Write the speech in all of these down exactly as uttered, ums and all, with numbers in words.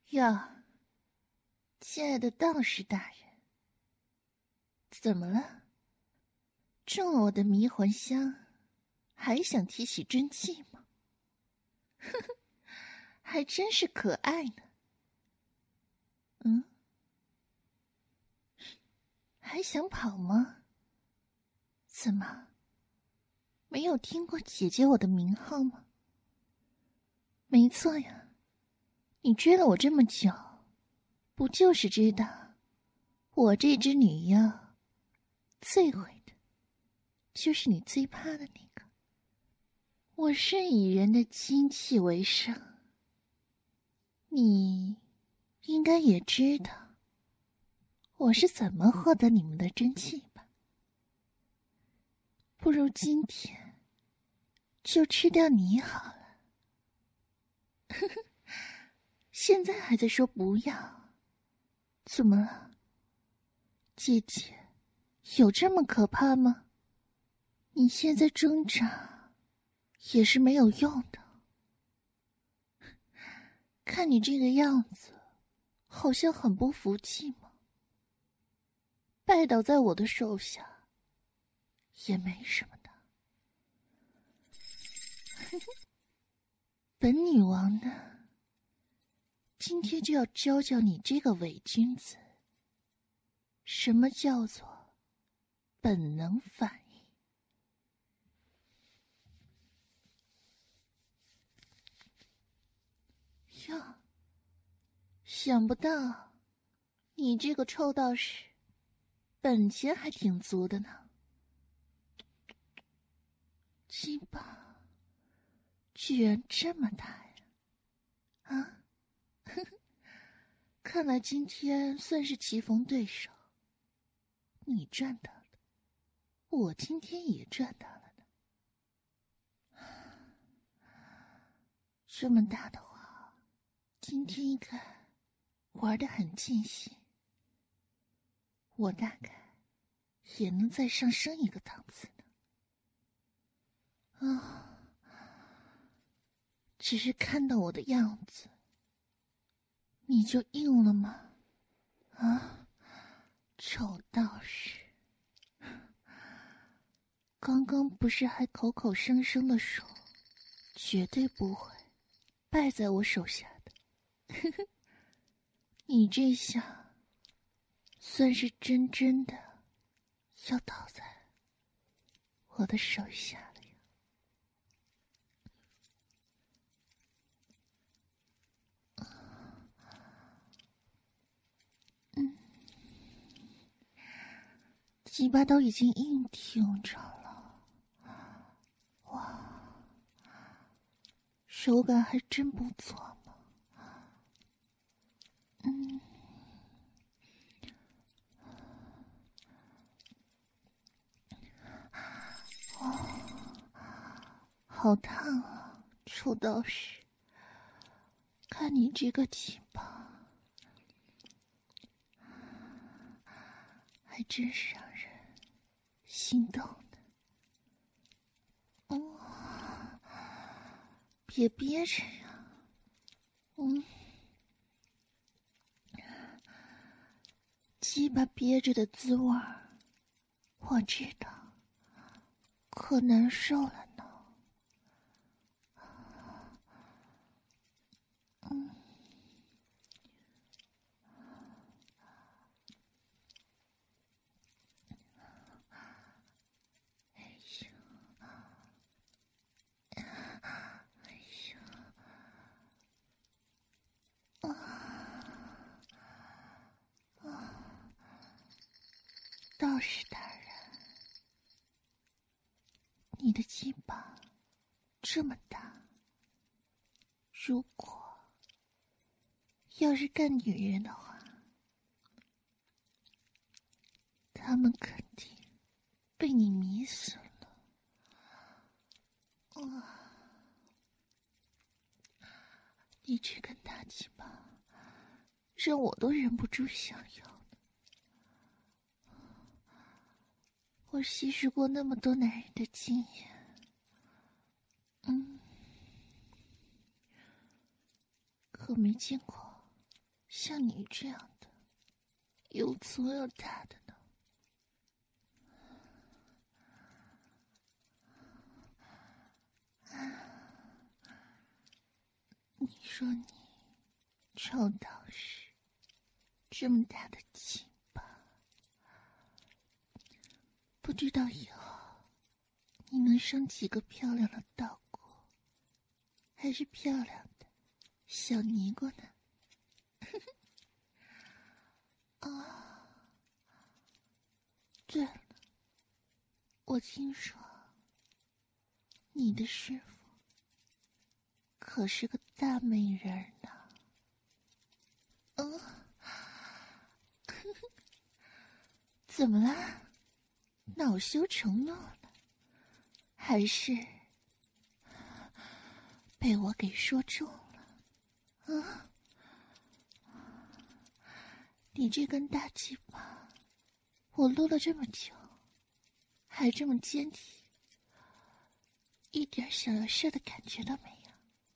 呀，亲爱的道士大人，怎么了？中了我的迷魂香，还想提起真气吗？呵呵，还真是可爱呢。嗯，还想跑吗？怎么，没有听过姐姐我的名号吗？没错呀，你追了我这么久，不就是知道我这只女妖最会的就是你最怕的那个。我是以人的精气为生，你应该也知道我是怎么获得你们的真气吧？不如今天就吃掉你好了。呵呵，现在还在说不要，怎么了？姐姐有这么可怕吗？你现在挣扎也是没有用的。看你这个样子，好像很不服气嘛。拜倒在我的手下也没什么的。本女王呢，今天就要教教你这个伪君子，什么叫做本能反应。哟，想不到你这个臭道士本钱还挺足的呢。鸡巴居然这么大呀！啊，呵呵，看来今天算是棋逢对手，你赚到了，我今天也赚到了呢。这么大的话，今天应该玩得很尽兴，我大概也能再上升一个档次呢。啊，只是看到我的样子，你就硬了吗？啊，丑道士！刚刚不是还口口声声的说，绝对不会败在我手下的？呵呵，你这下算是真真的要倒在我的手下了呀！嗯，鸡巴都已经硬挺着了，哇，手感还真不错嘛。嗯，哦，好烫啊，臭道士！看你这个鸡巴，还真是让人心动的。哦，别憋着呀。嗯，鸡巴憋着的滋味儿，我知道，可难受了呢。嗯，哎呀，哎呀，啊啊！道士大人，你的鸡巴这么大，如果要是干女人的话，他们肯定被你迷死了。啊！你这根大鸡巴，让我都忍不住想要了。我吸食过那么多男人的经验，嗯，可没见过像你这样的又粗又大的呢？你说你臭道士这么大的鸡巴，不知道以后你能生几个漂亮的道姑，还是漂亮的小尼姑呢？啊，对了，我听说你的师傅可是个大美人呢。嗯，怎么了？恼羞成怒了，还是被我给说中了？嗯，你这根大鸡巴，我撸了这么久，还这么坚挺，一点想要射的感觉都没有。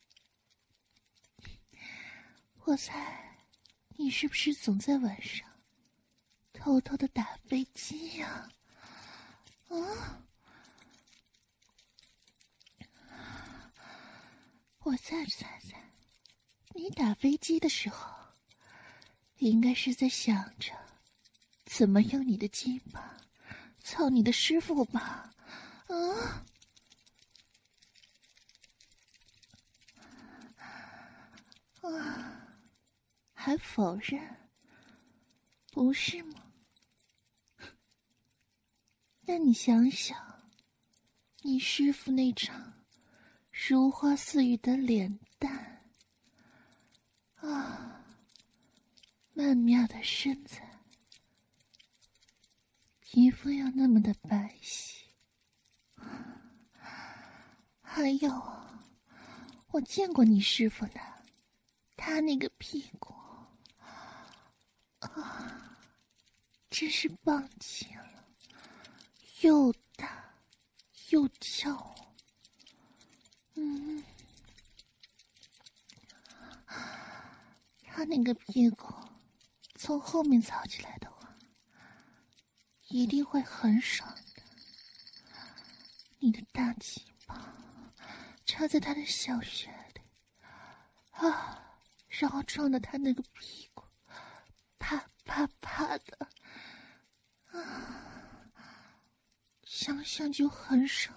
我猜你是不是总在晚上偷偷的打飞机呀？啊！我再猜猜，你打飞机的时候，应该是在想着怎么用你的鸡巴操你的师傅吧？啊！啊！还否认？不是吗？那你想想，你师傅那张如花似玉的脸蛋，啊，曼妙的身材，皮肤又那么的白皙，还有，我见过你师傅的，他那个屁股，啊，真是棒极了，又大又翘。嗯，他那个屁股从后面操起来的话，一定会很爽的。你的大鸡巴插在他的小穴里，啊，然后撞到他那个屁股，啪啪啪的，啊，想想就很爽。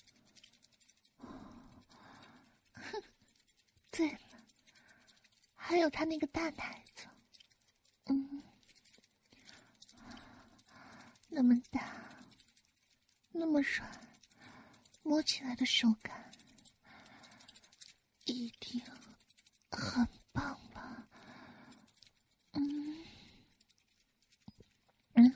对了，还有他那个大奶子，嗯，那么大，那么软，摸起来的手感一定很棒吧？嗯嗯，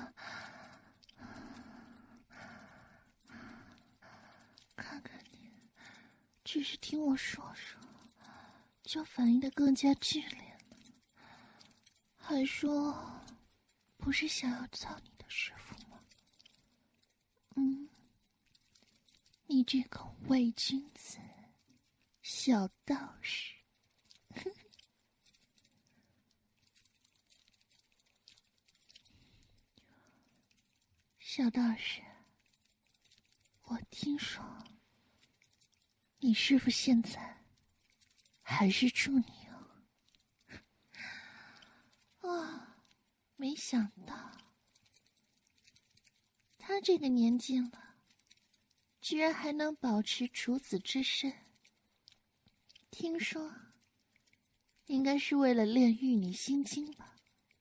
看看你，只是听我说说，就反应得更加剧烈了，还说不是想要操你的师傅吗？嗯，你这个伪君子，小道士。小道士，我听说你师傅现在还是处女哦。啊，没想到他这个年纪了，居然还能保持处子之身。听说应该是为了练玉女心经吧，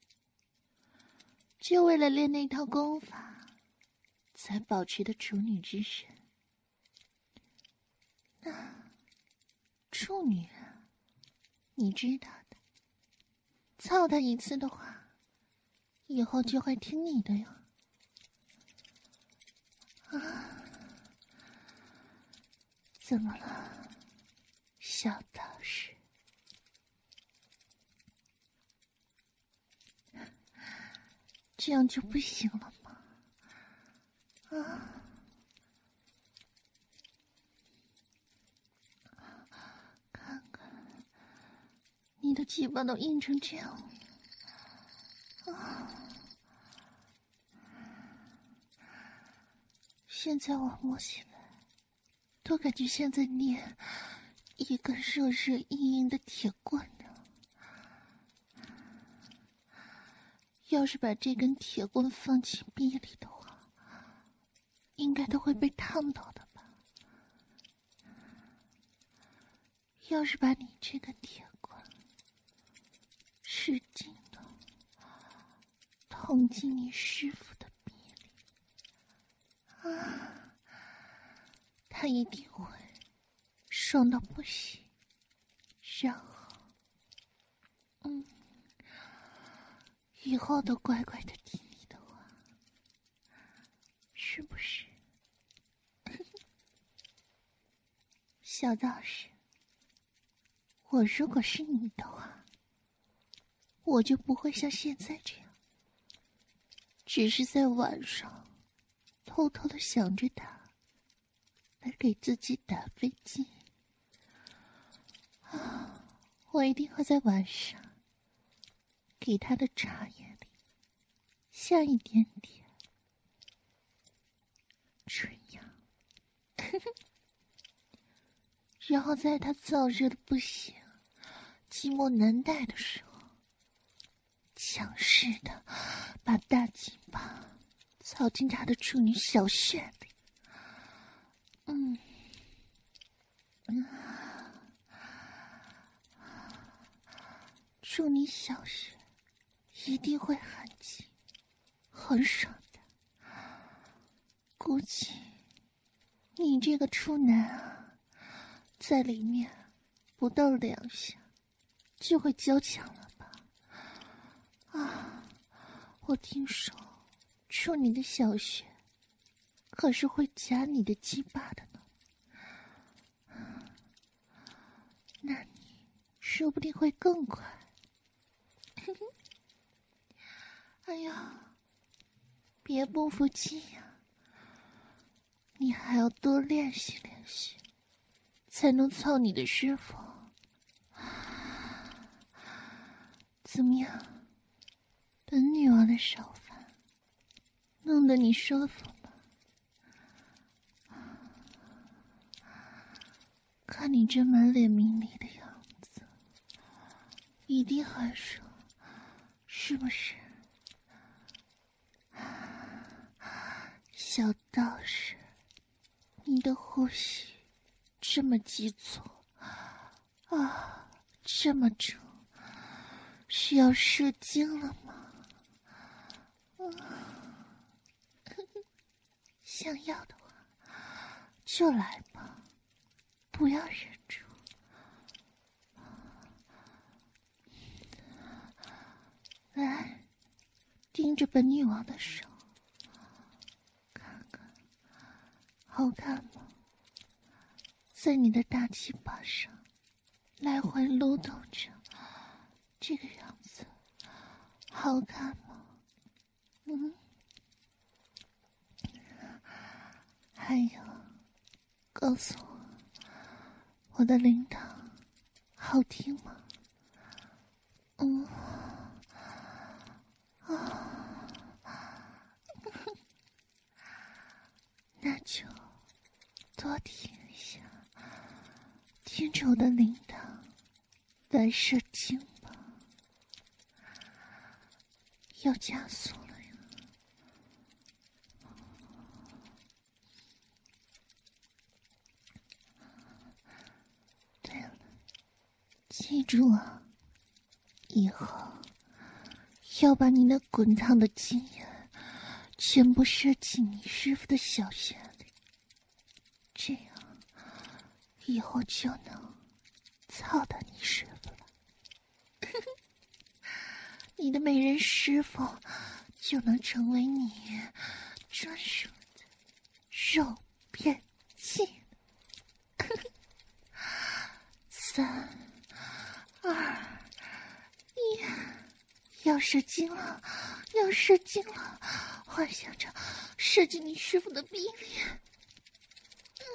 就为了练那套功法才保持的处女之身。那处女啊，你知道的，操他一次的话，以后就会听你的哟。啊，怎么了，小道士？这样就不行了吗？啊，看看你你的鸡巴都硬成这样了啊！现在我摸起来，都感觉像在捏一根热热硬硬的铁棍呢。要是把这根铁棍放进逼里的话，应该都会被烫到的吧？要是把你这根铁棍使劲的捅进你师傅的逼里，啊，他一定会爽到不行。然后，嗯，以后都乖乖的听你的话，是不是？小道士，我如果是你的话，我就不会像现在这样，只是在晚上偷偷的想着他，来给自己打飞机。啊，我一定会在晚上给他的茶叶里下一点点春药，然后在他燥热的不行、寂寞难耐的时候，强势的把大鸡巴操进他的处女小穴里。嗯，嗯，处女小穴一定会很紧、很爽的。估计你这个处男啊，在里面不到两下就会交强了吧？啊，我听说处女的小穴可是会夹你的鸡巴的呢，那你说不定会更快。哎呀，别不服气呀，你还要多练习练习，才能操你的师傅。怎么样，本女王的手法弄得你舒服吗？看你这满脸迷离的样子，一定很爽，是不是？小道士，你的呼吸这么急促啊，这么重，是要射精了吗？嗯，想要的话就来吧，不要忍住。来，盯着本女王的手，看看好看吗？在你的大鸡巴上来回撸动着，这个样子好看吗？嗯，还有，告诉我，我的铃铛好听吗？嗯，啊，那就多听一下，听着我的铃铛来射精吧，要加速了呀！对了，记住啊，以后要把你那滚烫的精液全部射进你师傅的小穴里，这样以后就能操到你师傅了。你的美人师傅就能成为你专属的肉便器。三二一，要射精了，要射精了！幻想着射进你师傅的逼里。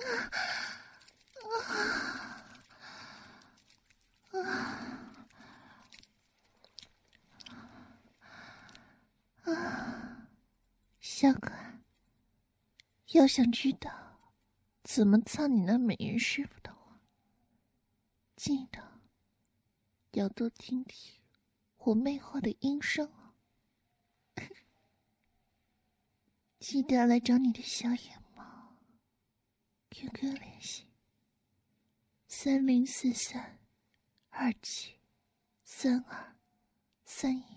啊啊啊！ 小可爱，要想知道怎么操你那美人师傅的话，记得要多听听我魅惑的音声哦。记得来找你的小野猫。Q Q 联系：三零四三二七三二三一。